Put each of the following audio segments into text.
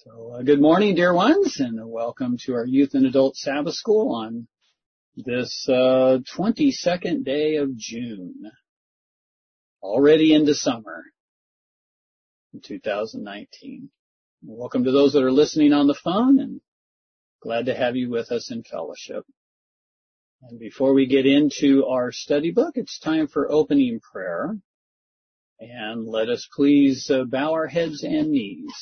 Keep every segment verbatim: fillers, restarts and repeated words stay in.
So, uh, good morning, dear ones, and uh, welcome to our Youth and Adult Sabbath School on this uh, twenty-second day of June, already into summer in two thousand nineteen. Welcome to those that are listening on the phone, and glad to have you with us in fellowship. And before we get into our study book, it's time for opening prayer, and let us please uh, bow our heads and knees.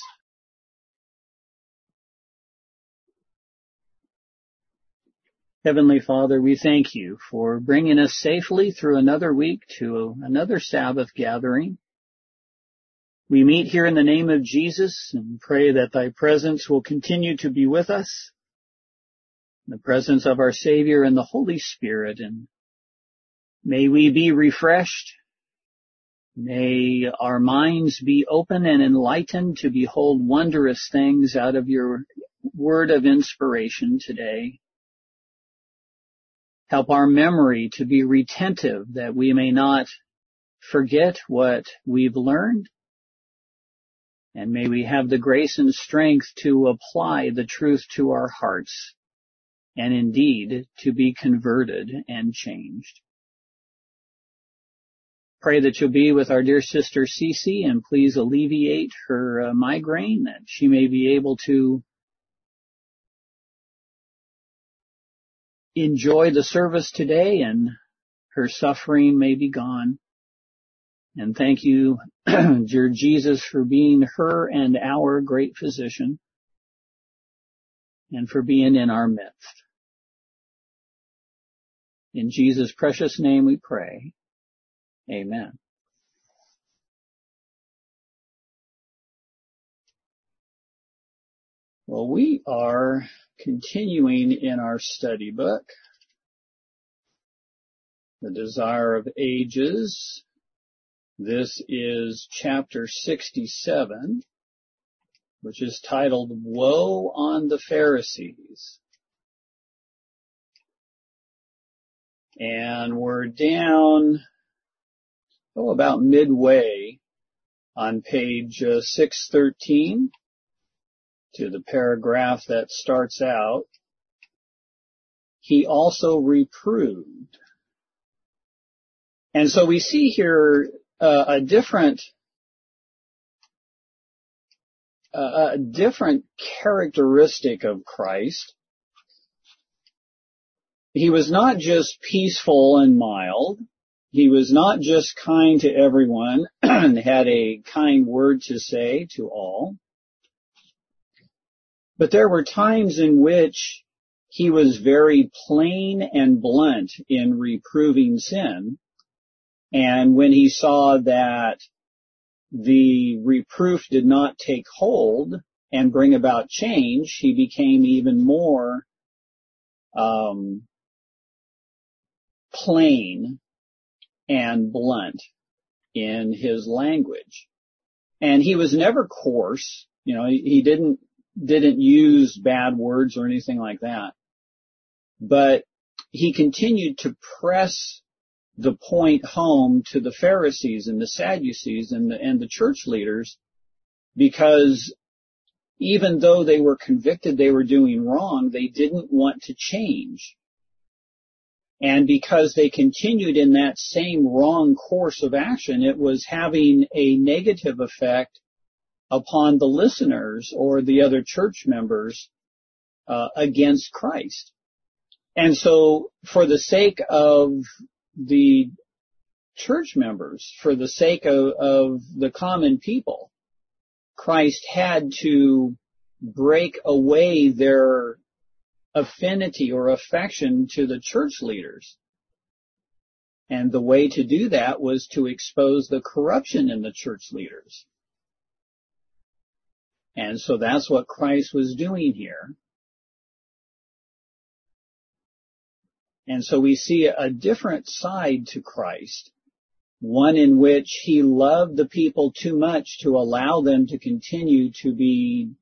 Heavenly Father, we thank you for bringing us safely through another week to another Sabbath gathering. We meet here in the name of Jesus and pray that thy presence will continue to be with us, the presence of our Savior and the Holy Spirit, and may we be refreshed. May our minds be open and enlightened to behold wondrous things out of your word of inspiration today. Help our memory to be retentive, that we may not forget what we've learned. And may we have the grace and strength to apply the truth to our hearts, and indeed to be converted and changed. Pray that you'll be with our dear sister Cece, and please alleviate her uh, migraine, that she may be able to enjoy the service today and her suffering may be gone. And thank you, dear Jesus, for being her and our great physician and for being in our midst. In Jesus' precious name we pray. Amen. Well, we are continuing in our study book, The Desire of Ages. This is chapter sixty-seven, which is titled, Woe on the Pharisees. And we're down, oh, about midway on page uh, six thirteen. To the paragraph that starts out, he also reproved. And so we see here uh, a different, uh, a different characteristic of Christ. He was not just peaceful and mild. He was not just kind to everyone and had a kind word to say to all. But there were times in which he was very plain and blunt in reproving sin. And when he saw that the reproof did not take hold and bring about change, he became even more um, plain and blunt in his language. And he was never coarse. You know, he, he didn't didn't use bad words or anything like that. But he continued to press the point home to the Pharisees and the Sadducees and the, and the church leaders, because even though they were convicted they were doing wrong, they didn't want to change. And because they continued in that same wrong course of action, it was having a negative effect upon the listeners or the other church members uh, against Christ. And so for the sake of the church members, for the sake of, of the common people, Christ had to break away their affinity or affection to the church leaders. And the way to do that was to expose the corruption in the church leaders. And so that's what Christ was doing here. And so we see a different side to Christ, one in which he loved the people too much to allow them to continue to be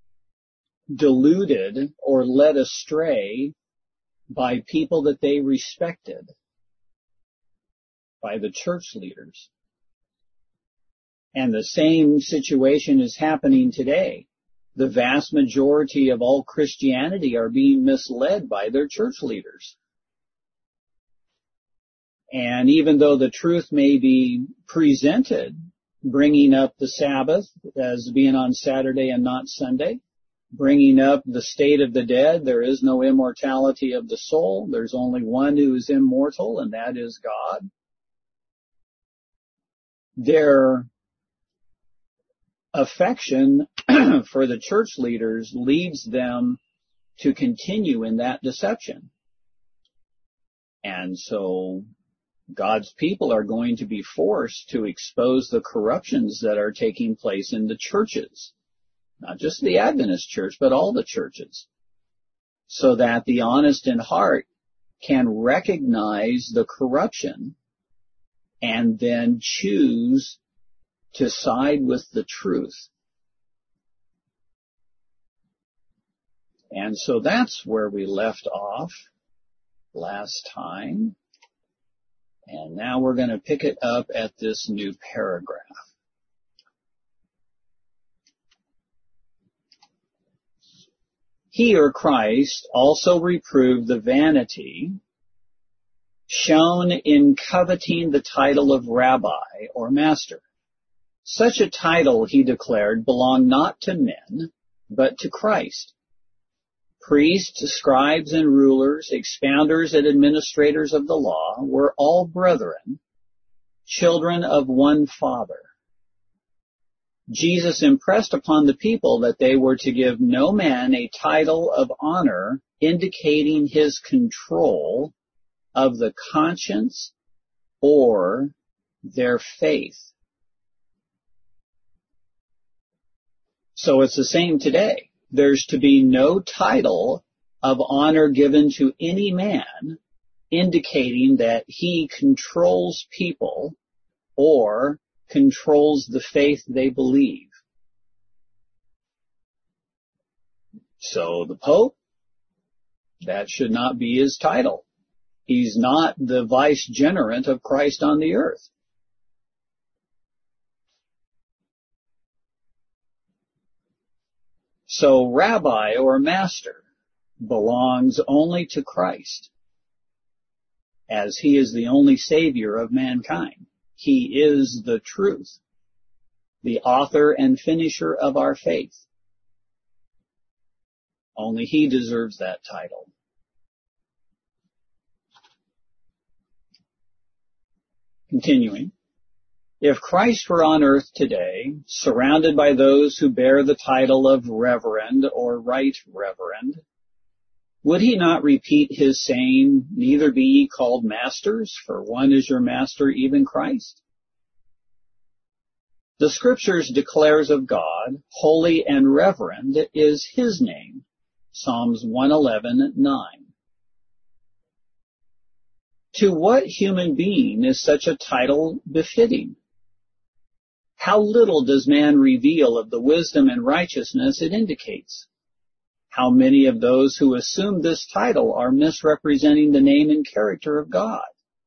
deluded or led astray by people that they respected, by the church leaders. And the same situation is happening today. the vast majority of all Christianity are being misled by their church leaders. And even though the truth may be presented, bringing up the Sabbath as being on Saturday and not Sunday, bringing up the state of the dead, there is no immortality of the soul. There's only one who is immortal, and that is God. Their affection for the church leaders leads them to continue in that deception. And so God's people are going to be forced to expose the corruptions that are taking place in the churches, not just the Adventist church, but all the churches, so that the honest in heart can recognize the corruption and then choose to side with the truth. And so that's where we left off last time. And now we're going to pick it up at this new paragraph. He, or Christ, also reproved the vanity shown in coveting the title of rabbi or master. Such a title, he declared, belonged not to men, but to Christ. Priests, scribes, and rulers, expounders and administrators of the law were all brethren, children of one Father. Jesus impressed upon the people that they were to give no man a title of honor indicating his control of the conscience or their faith. So it's the same today. There's to be no title of honor given to any man indicating that he controls people or controls the faith they believe. So the Pope, that should not be his title. He's not the vicegerent of Christ on the earth. So rabbi or master belongs only to Christ, as he is the only Savior of mankind. He is the truth, the author and finisher of our faith. Only he deserves that title. Continuing. If Christ were on earth today, surrounded by those who bear the title of Reverend or Right Reverend, would he not repeat his saying, "Neither be ye called masters, for one is your master, even Christ"? The Scriptures declares of God, holy and reverend is his name. Psalms one eleven nine. To what human being is such a title befitting? How little does man reveal of the wisdom and righteousness it indicates? How many of those who assume this title are misrepresenting the name and character of God?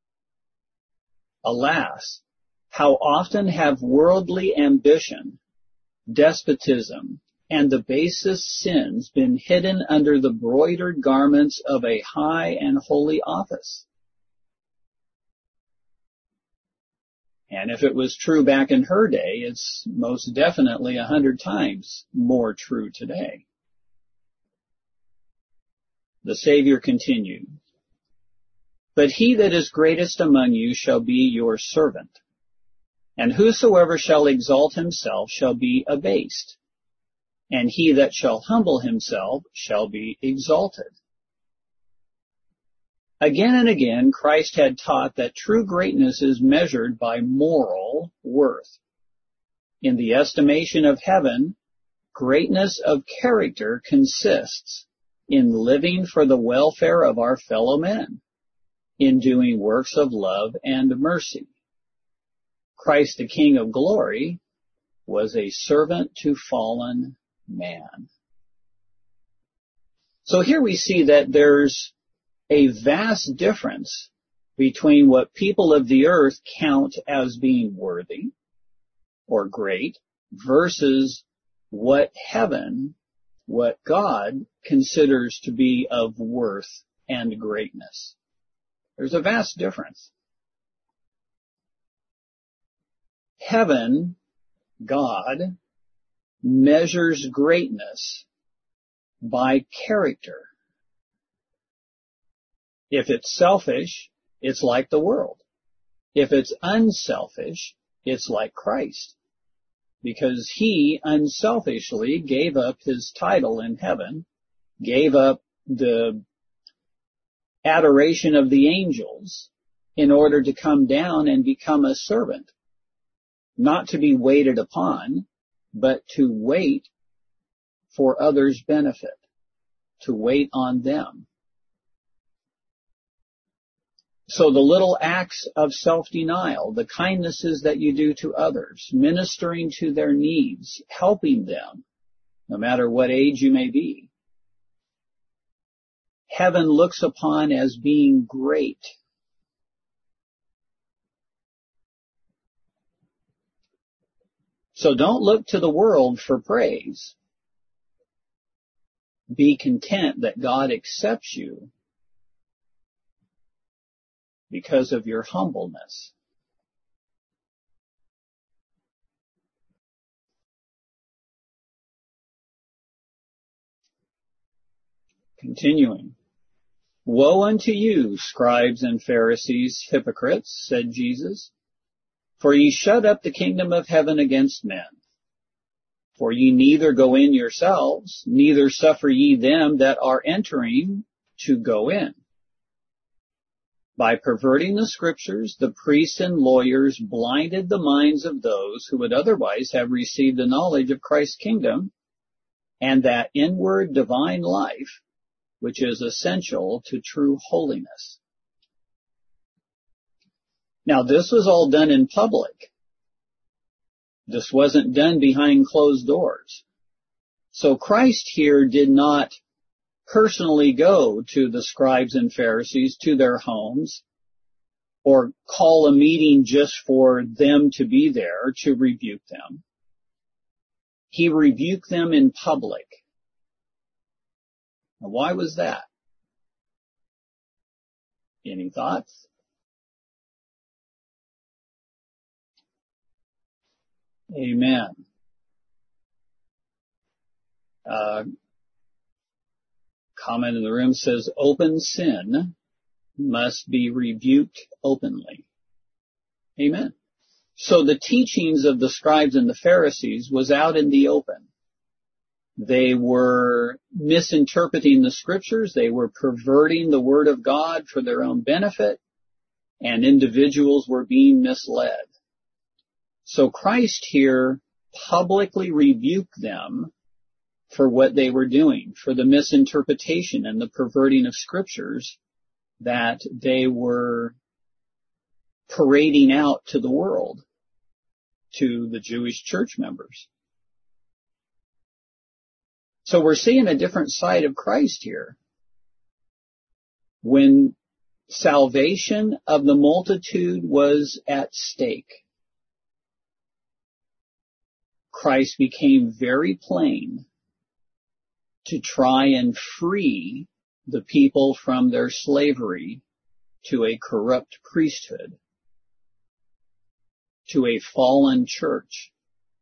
Alas, how often have worldly ambition, despotism, and the basest sins been hidden under the broidered garments of a high and holy office? And if it was true back in her day, it's most definitely a hundred times more true today. The Savior continued, "But he that is greatest among you shall be your servant, and whosoever shall exalt himself shall be abased, and he that shall humble himself shall be exalted." Again and again, Christ had taught that true greatness is measured by moral worth. In the estimation of heaven, greatness of character consists in living for the welfare of our fellow men, in doing works of love and mercy. Christ, the King of glory, was a servant to fallen man. So here we see that there's a vast difference between what people of the earth count as being worthy or great versus what heaven, what God considers to be of worth and greatness. There's a vast difference. Heaven, God, measures greatness by character. If it's selfish, it's like the world. If it's unselfish, it's like Christ. Because he unselfishly gave up his title in heaven, gave up the adoration of the angels in order to come down and become a servant, not to be waited upon, but to wait for others' benefit, to wait on them. So the little acts of self-denial, the kindnesses that you do to others, ministering to their needs, helping them, no matter what age you may be, heaven looks upon as being great. So don't look to the world for praise. Be content that God accepts you because of your humbleness. Continuing. Woe unto you, scribes and Pharisees, hypocrites, said Jesus, for ye shut up the kingdom of heaven against men. For ye neither go in yourselves, neither suffer ye them that are entering to go in. By perverting the scriptures, the priests and lawyers blinded the minds of those who would otherwise have received the knowledge of Christ's kingdom and that inward divine life, which is essential to true holiness. Now, this was all done in public. This wasn't done behind closed doors. So Christ here did not personally go to the scribes and Pharisees, to their homes, or call a meeting just for them to be there to rebuke them. He rebuked them in public. Now, why was that? Any thoughts? Amen. Uh, comment in the room says, open sin must be rebuked openly. Amen. So the teachings of the scribes and the Pharisees was out in the open. They were misinterpreting the scriptures. They were perverting the word of God for their own benefit, and individuals were being misled. So Christ here publicly rebuked them for what they were doing, for the misinterpretation and the perverting of scriptures that they were parading out to the world, to the Jewish church members. So we're seeing a different side of Christ here. When salvation of the multitude was at stake, Christ became very plain to try and free the people from their slavery to a corrupt priesthood, to a fallen church.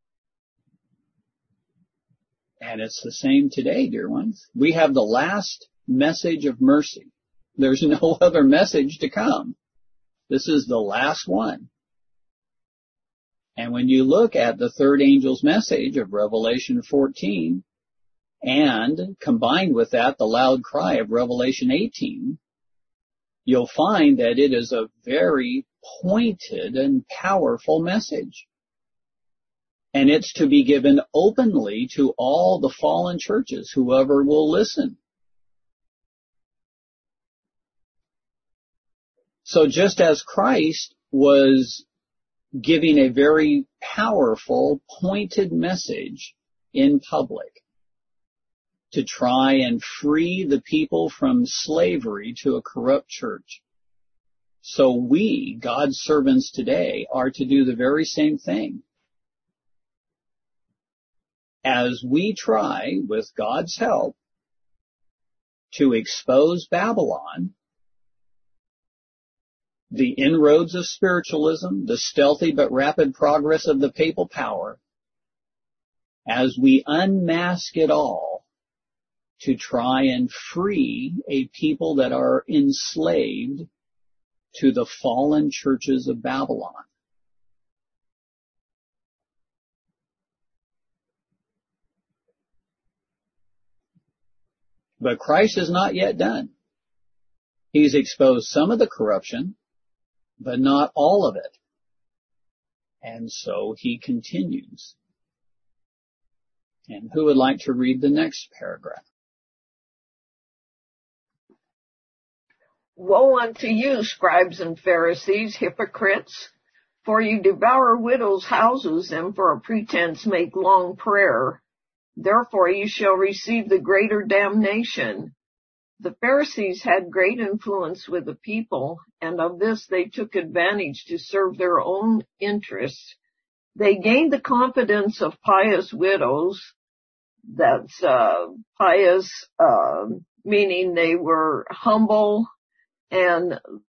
And it's the same today, dear ones. We have the last message of mercy. There's no other message to come. This is the last one. And when you look at the third angel's message of Revelation fourteen, and combined with that the loud cry of Revelation eighteen, you'll find that it is a very pointed and powerful message. And it's to be given openly to all the fallen churches, whoever will listen. So just as Christ was giving a very powerful, pointed message in public to try and free the people from slavery to a corrupt church, so we, God's servants today, are to do the very same thing. as we try, with God's help, to expose Babylon, the inroads of spiritualism, the stealthy but rapid progress of the papal power, as we unmask it all to try and free a people that are enslaved to the fallen churches of Babylon. But Christ is not yet done. He's exposed some of the corruption, but not all of it. And so he continues. And who would like to read the next paragraph? Woe unto you, scribes and Pharisees, hypocrites! For you devour widows' houses, and for a pretense make long prayer. Therefore you shall receive the greater damnation. The Pharisees had great influence with the people, and of this they took advantage to serve their own interests. They gained the confidence of pious widows. That's uh, pious, uh, meaning they were humble and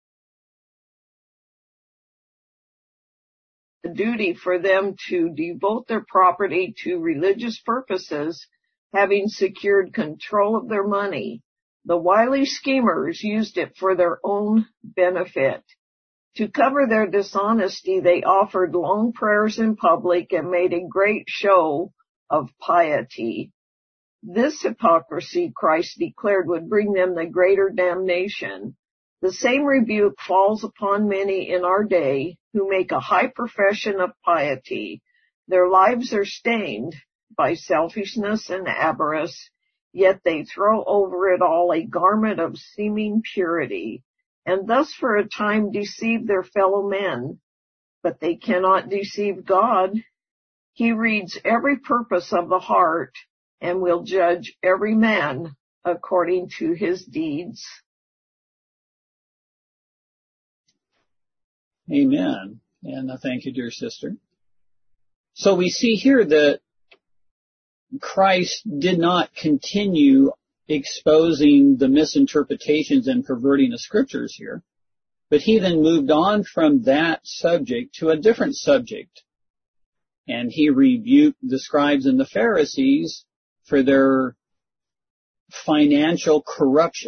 the duty for them to devote their property to religious purposes, having secured control of their money. The wily schemers used it for their own benefit. To cover their dishonesty, they offered long prayers in public and made a great show of piety. This hypocrisy, Christ declared, would bring them the greater damnation. The same rebuke falls upon many in our day who make a high profession of piety. Their lives are stained by selfishness and avarice, yet they throw over it all a garment of seeming purity, and thus for a time deceive their fellow men. But they cannot deceive God. He reads every purpose of the heart and will judge every man according to his deeds. Amen. And uh, thank you, dear sister. So we see here that Christ did not continue exposing the misinterpretations and perverting the scriptures here, but he then moved on from that subject to a different subject. And he rebuked the scribes and the Pharisees for their financial corruption.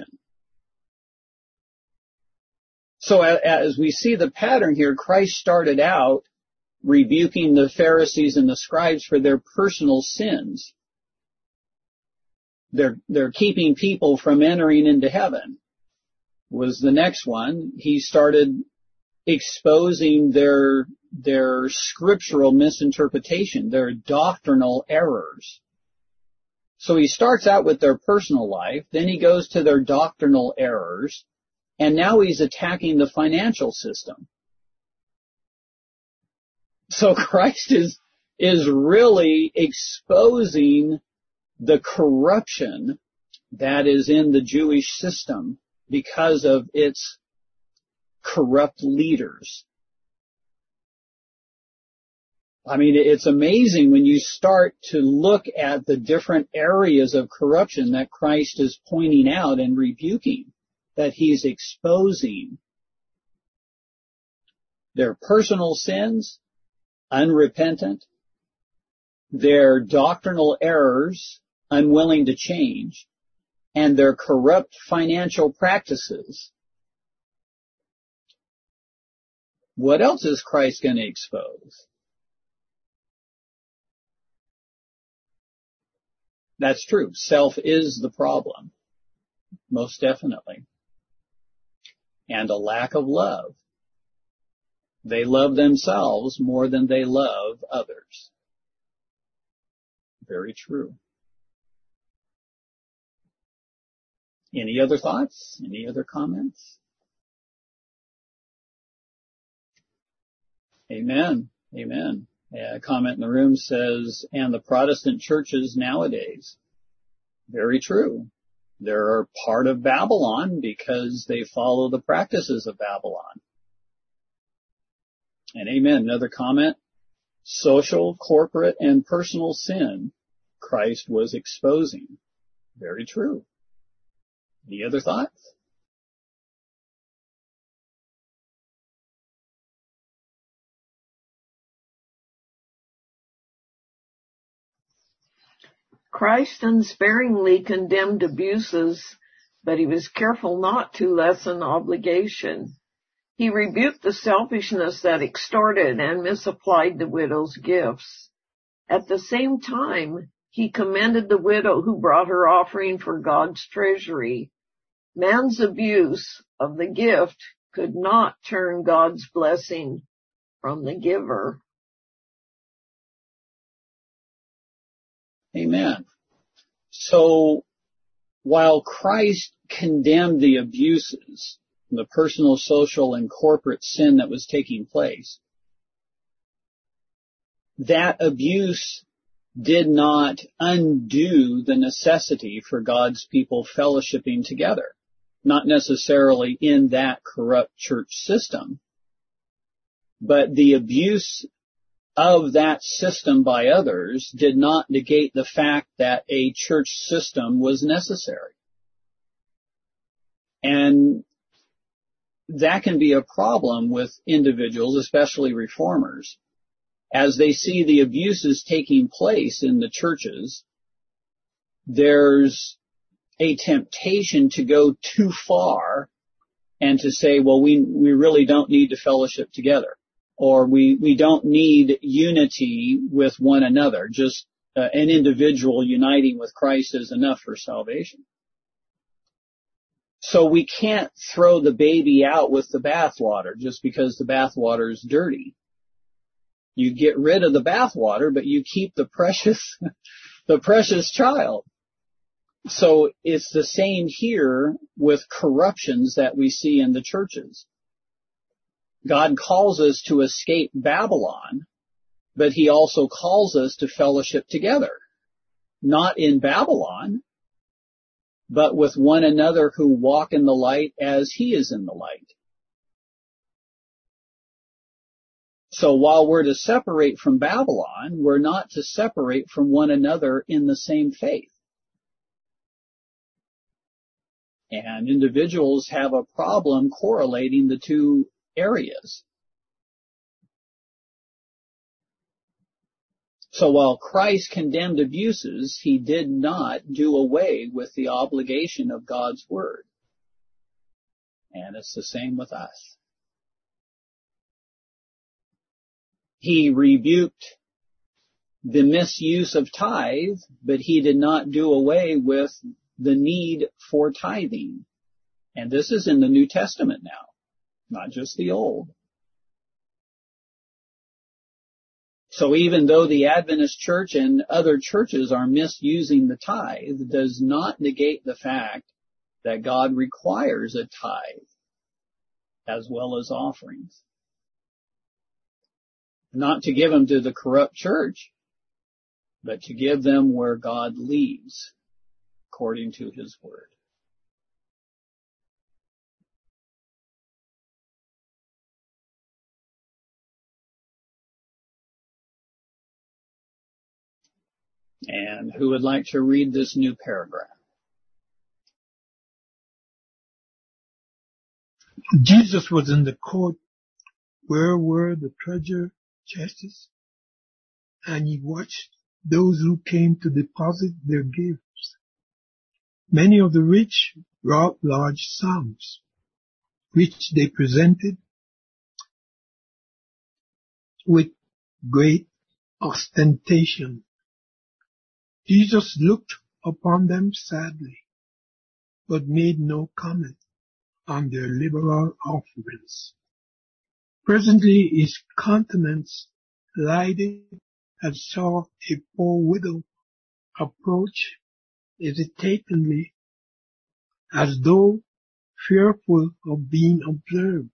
So as we see the pattern here, Christ started out rebuking the Pharisees and the scribes for their personal sins. They're, they're keeping people from entering into heaven was the next one. He started exposing their, their scriptural misinterpretation, their doctrinal errors. So he starts out with their personal life, then he goes to their doctrinal errors, and now he's attacking the financial system. So Christ is, is really exposing the corruption that is in the Jewish system because of its corrupt leaders. I mean, it's amazing when you start to look at the different areas of corruption that Christ is pointing out and rebuking, that he's exposing. Their personal sins, unrepentant, their doctrinal errors, unwilling to change, and their corrupt financial practices. What else is Christ going to expose? That's true. Self is the problem. Most definitely. And a lack of love. They love themselves more than they love others. Very true. Any other thoughts? Any other comments? Amen. Amen. A comment in the room says, and the Protestant churches nowadays. Very true. They're part of Babylon because they follow the practices of Babylon. And amen. Another comment. Social, corporate, and personal sin Christ was exposing. Very true. Any other thoughts? Christ unsparingly condemned abuses, but he was careful not to lessen obligation. He rebuked the selfishness that extorted and misapplied the widow's gifts. At the same time, he commended the widow who brought her offering for God's treasury. Man's abuse of the gift could not turn God's blessing from the giver. Amen. So, while Christ condemned the abuses, the personal, social, and corporate sin that was taking place, that abuse did not undo the necessity for God's people fellowshipping together. Not necessarily in that corrupt church system, but the abuse of that system by others did not negate the fact that a church system was necessary. And that can be a problem with individuals, especially reformers, as they see the abuses taking place in the churches. There's a temptation to go too far and to say, well, we we really don't need to fellowship together, or we, we don't need unity with one another. Just uh, an individual uniting with Christ is enough for salvation. So we can't throw the baby out with the bathwater just because the bathwater is dirty. You get rid of the bathwater, but you keep the precious, the precious child. So it's the same here with corruptions that we see in the churches. God calls us to escape Babylon, but he also calls us to fellowship together, not in Babylon, but with one another who walk in the light as he is in the light. So while we're to separate from Babylon, we're not to separate from one another in the same faith. And individuals have a problem correlating the two areas. So while Christ condemned abuses, he did not do away with the obligation of God's word. And it's the same with us. He rebuked the misuse of tithe, but he did not do away with the need for tithing. And this is in the New Testament now, not just the Old. So even though the Adventist Church and other churches are misusing the tithe, does not negate the fact that God requires a tithe as well as offerings. Not to give them to the corrupt church, but to give them where God leads, according to his word. And who would like to read this new paragraph? Jesus was in the court where were the treasure chests, and he watched those who came to deposit their gifts. Many of the rich brought large sums, which they presented with great ostentation. Jesus looked upon them sadly, but made no comment on their liberal offerings. Presently his countenance lighted and saw a poor widow approach hesitatingly, as though fearful of being observed.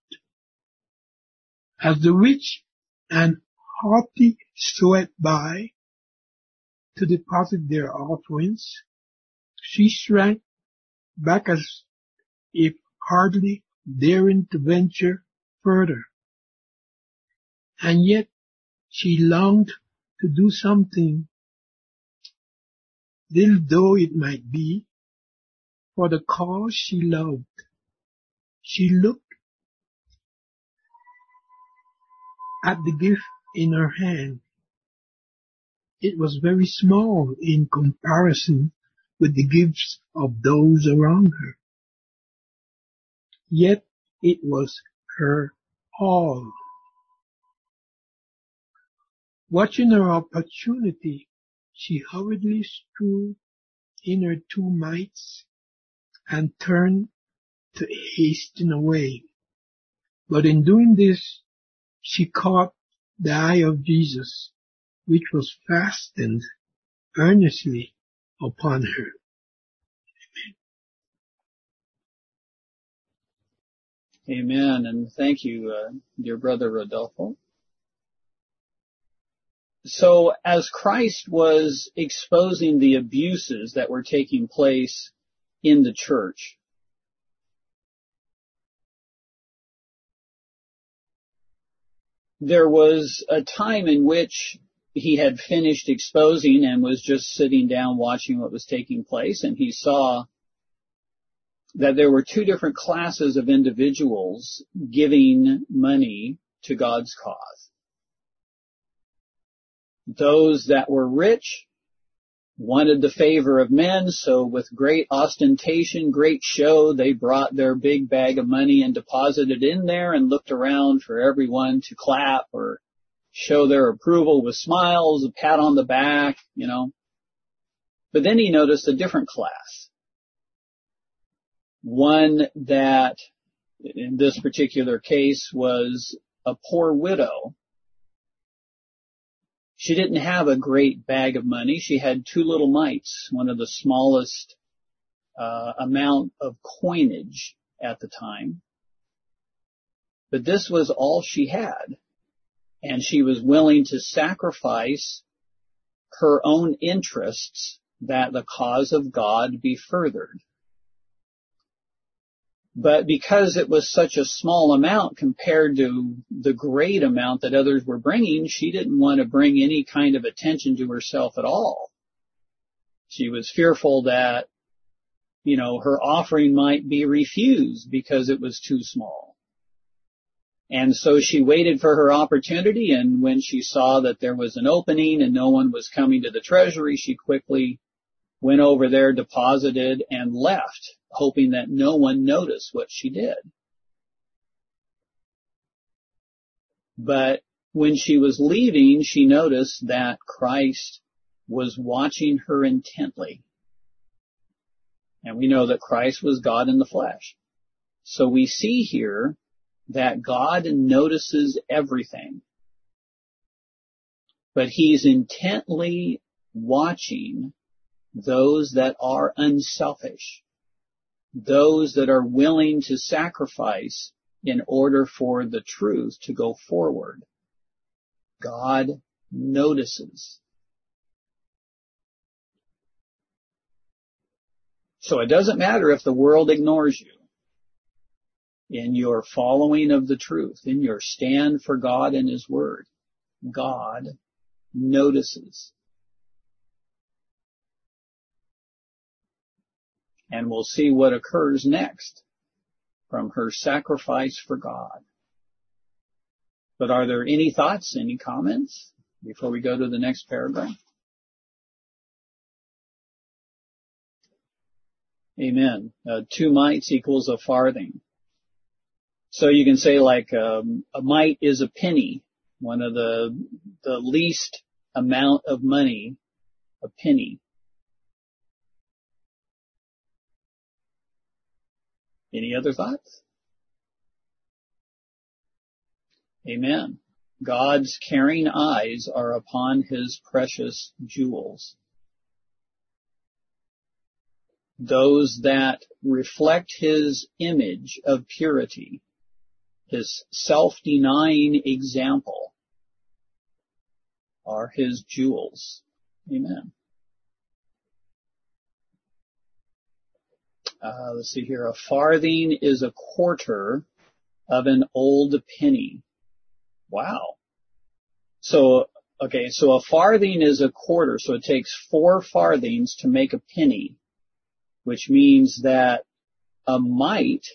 As the rich and haughty swept by to deposit their offerings, she shrank back as if hardly daring to venture further. And yet she longed to do something little though it might be, for the cause she loved. She looked at the gift in her hand. It was very small in comparison with the gifts of those around her. Yet it was her all. Watching her opportunity, she hurriedly threw in her two mites and turned to hasten away. But in doing this, she caught the eye of Jesus, which was fastened earnestly upon her. Amen. And thank you, uh, dear brother Rodolfo. So as Christ was exposing the abuses that were taking place in the church, there was a time in which he had finished exposing and was just sitting down watching what was taking place, and he saw that there were two different classes of individuals giving money to God's cause. Those that were rich wanted the favor of men, so with great ostentation, great show, they brought their big bag of money and deposited in there and looked around for everyone to clap or show their approval with smiles, a pat on the back, you know. But then he noticed a different class. One that, in this particular case, was a poor widow. She didn't have a great bag of money. She had two little mites, one of the smallest uh, amount of coinage at the time. But this was all she had. And she was willing to sacrifice her own interests that the cause of God be furthered. But because it was such a small amount compared to the great amount that others were bringing, she didn't want to bring any kind of attention to herself at all. She was fearful that, you know, her offering might be refused because it was too small. And so she waited for her opportunity, and when she saw that there was an opening and no one was coming to the treasury, she quickly went over there, deposited, and left, hoping that no one noticed what she did. But when she was leaving, she noticed that Christ was watching her intently. And we know that Christ was God in the flesh. So we see here that God notices everything. But He's intently watching those that are unselfish, those that are willing to sacrifice in order for the truth to go forward. God notices. So it doesn't matter if the world ignores you in your following of the truth, in your stand for God and His Word. God notices. And we'll see what occurs next from her sacrifice for God. But are there any thoughts, any comments before we go to the next paragraph? Amen. Uh, two mites equals a farthing. So you can say like um, a mite is a penny, one of the the least amount of money, a penny. Any other thoughts? Amen. God's caring eyes are upon His precious jewels. Those that reflect His image of purity, His self-denying example, are His jewels. Amen. Uh, let's see here. A farthing is a quarter of an old penny. Wow. So Okay, so a farthing is a quarter, so it takes four farthings to make a penny, which means that a mite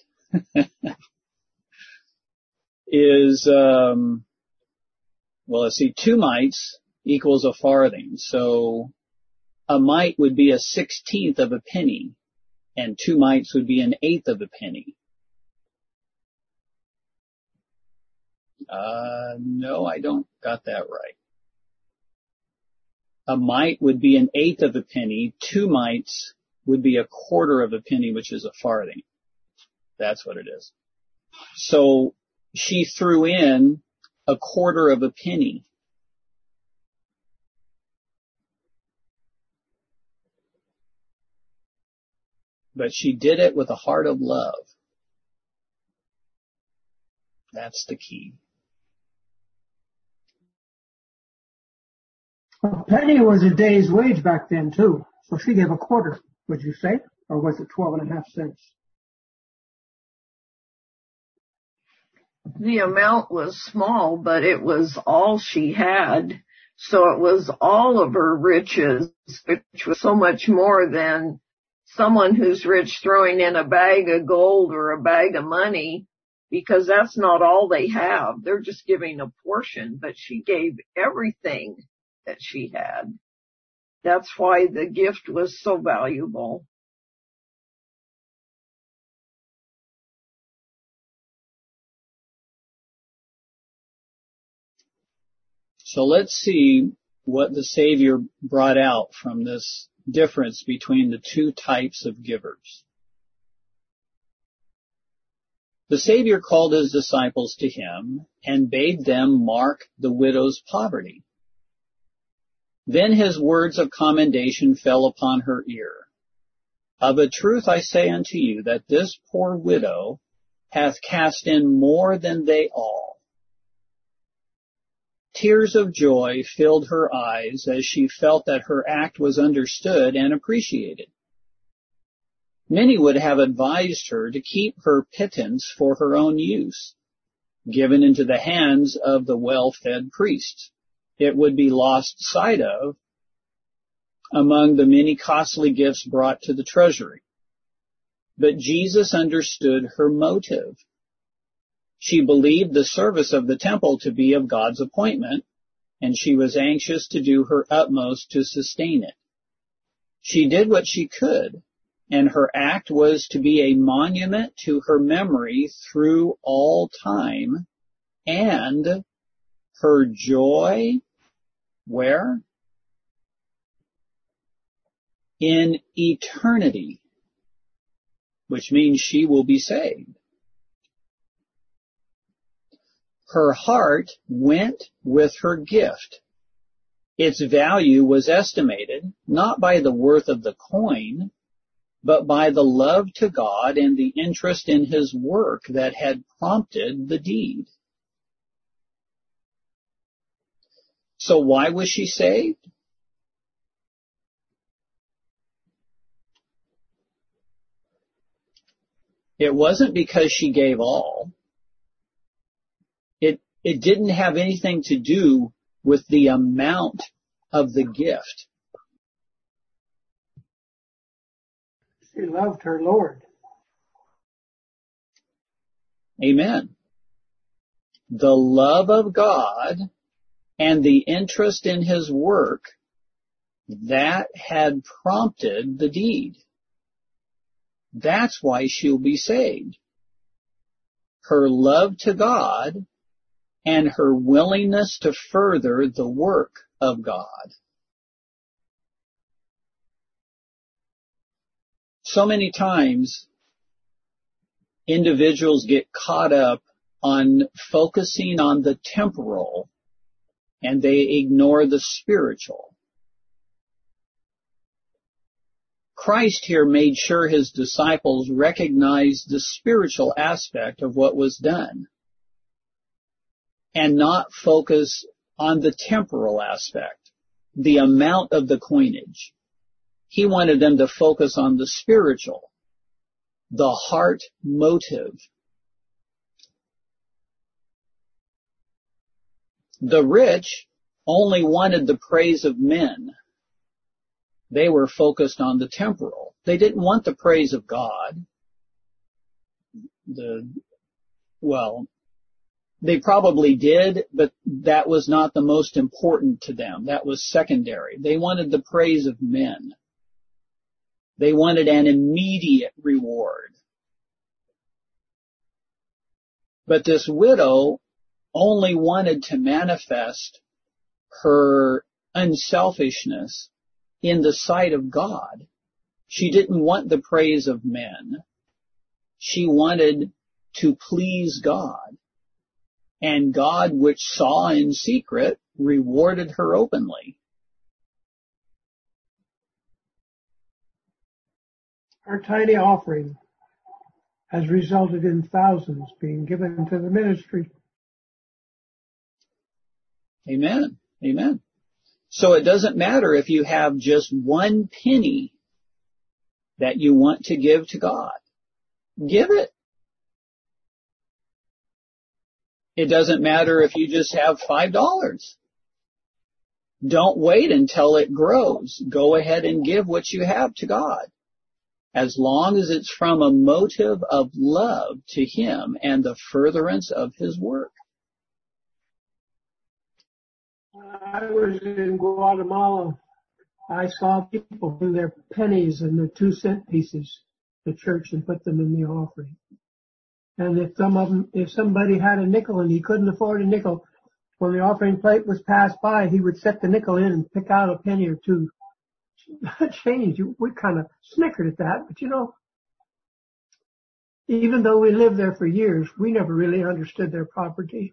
is, um, well, let's see, two mites equals a farthing. So a mite would be a sixteenth of a penny, and two mites would be an eighth of a penny. Uh, no, I don't got that right. A mite would be an eighth of a penny. Two mites would be a quarter of a penny, which is a farthing. That's what it is. So she threw in a quarter of a penny. But she did it with a heart of love. That's the key. A penny was a day's wage back then too. So she gave a quarter, would you say? Or was it twelve and a half cents? The amount was small, but it was all she had. So it was all of her riches, which was so much more than someone who's rich throwing in a bag of gold or a bag of money, because that's not all they have. They're just giving a portion, but she gave everything that she had. That's why the gift was so valuable. So let's see what the Savior brought out from this difference between the two types of givers. The Savior called his disciples to him and bade them mark the widow's poverty. Then his words of commendation fell upon her ear. Of a truth I say unto you that this poor widow hath cast in more than they all. Tears of joy filled her eyes as she felt that her act was understood and appreciated. Many would have advised her to keep her pittance for her own use, given into the hands of the well-fed priests. It would be lost sight of among the many costly gifts brought to the treasury. But Jesus understood her motive. She believed the service of the temple to be of God's appointment, and she was anxious to do her utmost to sustain it. She did what she could, and her act was to be a monument to her memory through all time, and her joy, where? In eternity, which means she will be saved. Her heart went with her gift. Its value was estimated not by the worth of the coin, but by the love to God and the interest in his work that had prompted the deed. So why was she saved? It wasn't because she gave all. It, it didn't have anything to do with the amount of the gift. She loved her Lord. Amen. The love of God and the interest in his work, that had prompted the deed. That's why she'll be saved. Her love to God and her willingness to further the work of God. So many times, individuals get caught up on focusing on the temporal and they ignore the spiritual. Christ here made sure his disciples recognized the spiritual aspect of what was done and not focus on the temporal aspect, the amount of the coinage. He wanted them to focus on the spiritual, the heart motive. The rich only wanted the praise of men. They were focused on the temporal. They didn't want the praise of God. The, well, they probably did, but that was not the most important to them. That was secondary. They wanted the praise of men. They wanted an immediate reward. But this widow only wanted to manifest her unselfishness in the sight of God. She didn't want the praise of men. She wanted to please God. And God, which saw in secret, rewarded her openly. Our tiny offering has resulted in thousands being given to the ministry. Amen. Amen. So it doesn't matter if you have just one penny that you want to give to God. Give it. It doesn't matter if you just have five dollars. Don't wait until it grows. Go ahead and give what you have to God, as long as it's from a motive of love to Him and the furtherance of His work. I was in Guatemala. I saw people bring their pennies and their two cent pieces to church and put them in the offering. And if some of them, if somebody had a nickel and he couldn't afford a nickel, when the offering plate was passed by, he would set the nickel in and pick out a penny or two. Change. We kind of snickered at that, but you know, even though we lived there for years, we never really understood their poverty.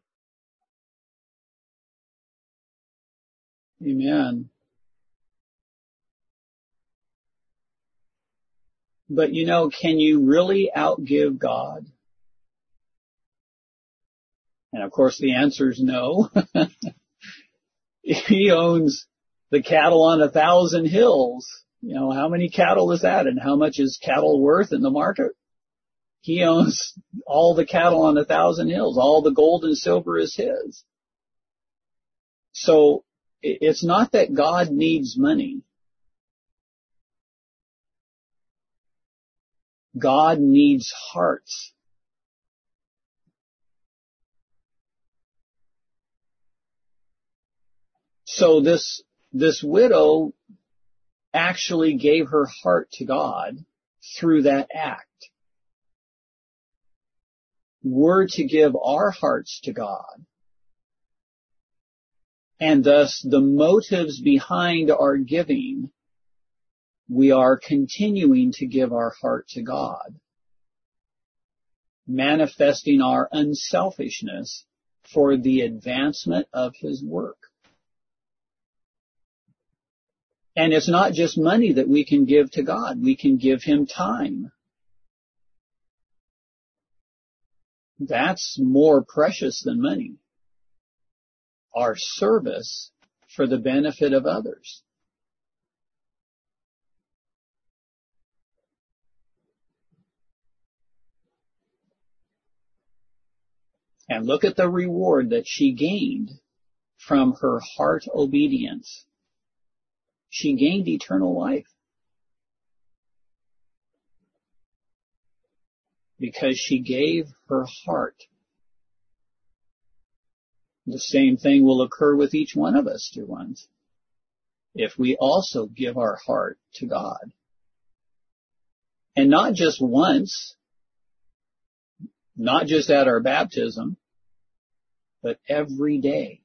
Amen. But you know, can you really outgive God? And of course the answer is no. He owns the cattle on a thousand hills. You know, how many cattle is that? And how much is cattle worth in the market? He owns all the cattle on a thousand hills. All the gold and silver is His. So it's not that God needs money. God needs hearts. So this, this widow actually gave her heart to God through that act. We're to give our hearts to God. And thus the motives behind our giving, we are continuing to give our heart to God, manifesting our unselfishness for the advancement of His work. And it's not just money that we can give to God. We can give Him time. That's more precious than money. Our service for the benefit of others. And look at the reward that she gained from her heart obedience. She gained eternal life because she gave her heart. The same thing will occur with each one of us, dear ones, if we also give our heart to God. And not just once, not just at our baptism, but every day.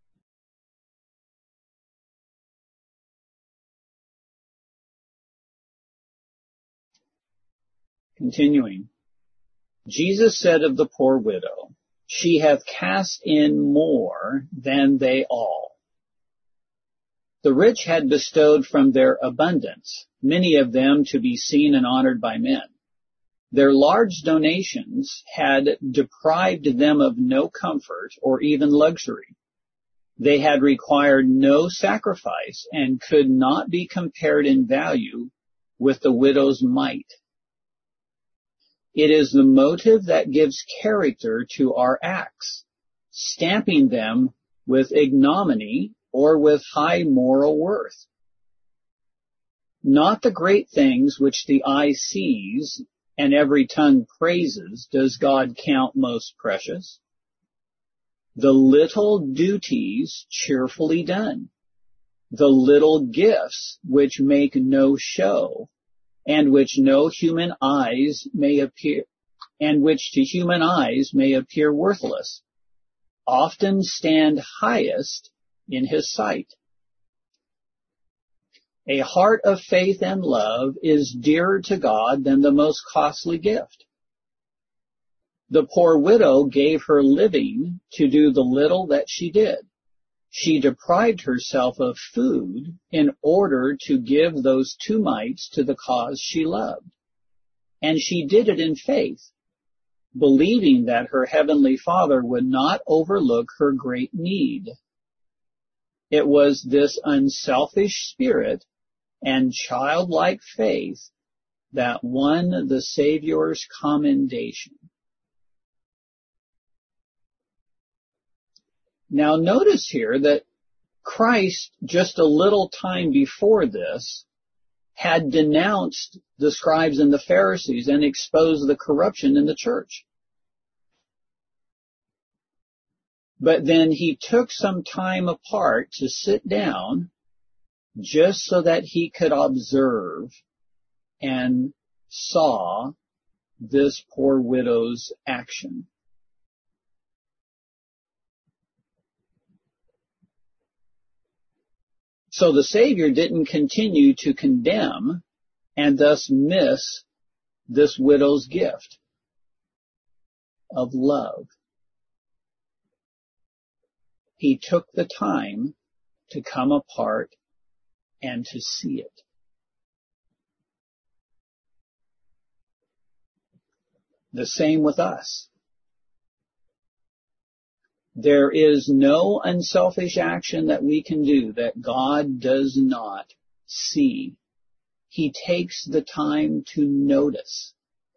Continuing, Jesus said of the poor widow, "She hath cast in more than they all." The rich had bestowed from their abundance, many of them to be seen and honored by men. Their large donations had deprived them of no comfort or even luxury. They had required no sacrifice and could not be compared in value with the widow's mite. It is the motive that gives character to our acts, stamping them with ignominy or with high moral worth. Not the great things which the eye sees and every tongue praises does God count most precious. The little duties cheerfully done, the little gifts which make no show, and which no human eyes may appear, and which to human eyes may appear worthless, often stand highest in his sight. A heart of faith and love is dearer to God than the most costly gift. The poor widow gave her living to do the little that she did. She deprived herself of food in order to give those two mites to the cause she loved. And she did it in faith, believing that her heavenly Father would not overlook her great need. It was this unselfish spirit and childlike faith that won the Savior's commendation. Now notice here that Christ, just a little time before this, had denounced the scribes and the Pharisees and exposed the corruption in the church. But then he took some time apart to sit down just so that he could observe and saw this poor widow's action. So the Savior didn't continue to condemn and thus miss this widow's gift of love. He took the time to come apart and to see it. The same with us. There is no unselfish action that we can do that God does not see. He takes the time to notice.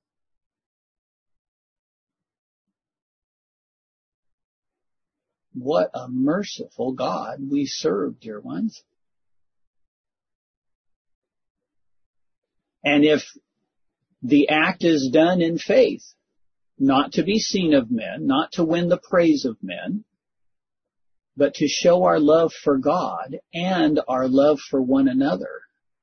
What a merciful God we serve, dear ones. And if the act is done in faith, not to be seen of men, not to win the praise of men, but to show our love for God and our love for one another,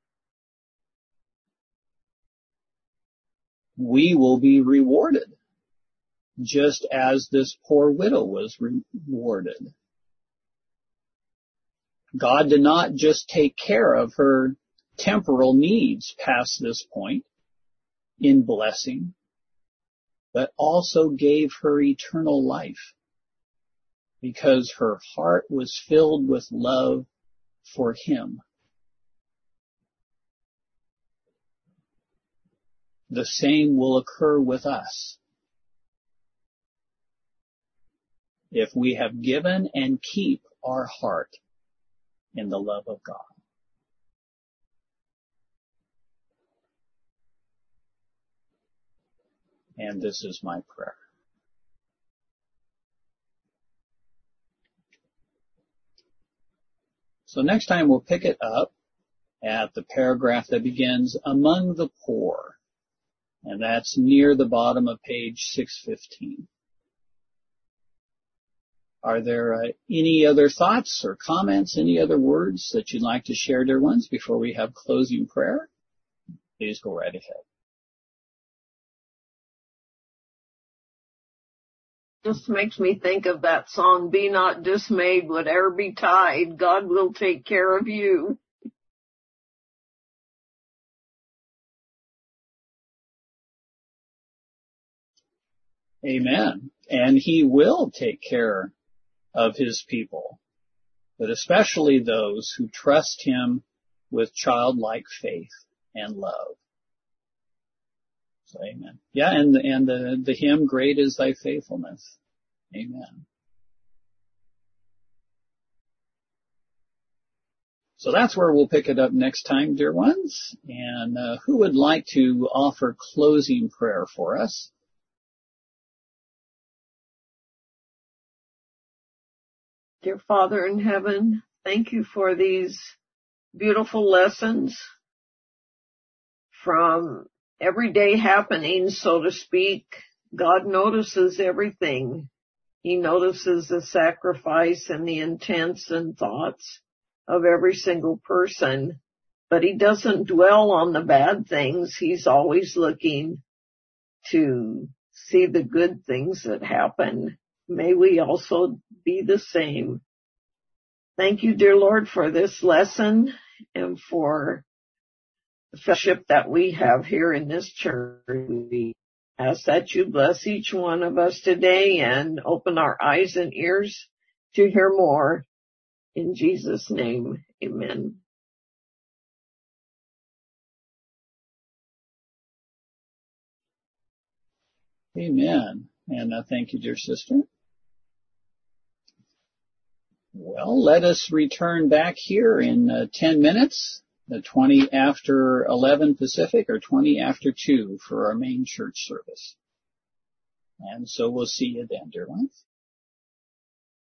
we will be rewarded, just as this poor widow was rewarded. God did not just take care of her temporal needs past this point in blessing, but also gave her eternal life because her heart was filled with love for Him. The same will occur with us if we have given and keep our heart in the love of God. And this is my prayer. So next time we'll pick it up at the paragraph that begins, among the poor. And that's near the bottom of page six fifteen. Are there uh, any other thoughts or comments, any other words that you'd like to share, dear ones, before we have closing prayer? Please go right ahead. Just makes me think of that song, be not dismayed, whatever betide, God will take care of you. Amen. And He will take care of His people, but especially those who trust Him with childlike faith and love. So, amen. Yeah, and, and the, the hymn, Great is Thy Faithfulness. Amen. So that's where we'll pick it up next time, dear ones. And uh, who would like to offer closing prayer for us? Dear Father in heaven, Thank you for these beautiful lessons from everyday happenings, so to speak. God notices everything. He notices the sacrifice and the intents and thoughts of every single person, but he doesn't dwell on the bad things. He's always looking to see the good things that happen. May we also be the same. Thank you, dear Lord, for this lesson and for the fellowship that we have here in this church. We ask that you bless each one of us today and open our eyes and ears to hear more. In Jesus' name, amen. Amen. And uh, thank you, dear sister. Well, let us return back here in uh, ten minutes, the twenty after eleven Pacific or twenty after two for our main church service. And so we'll see you then, dear ones.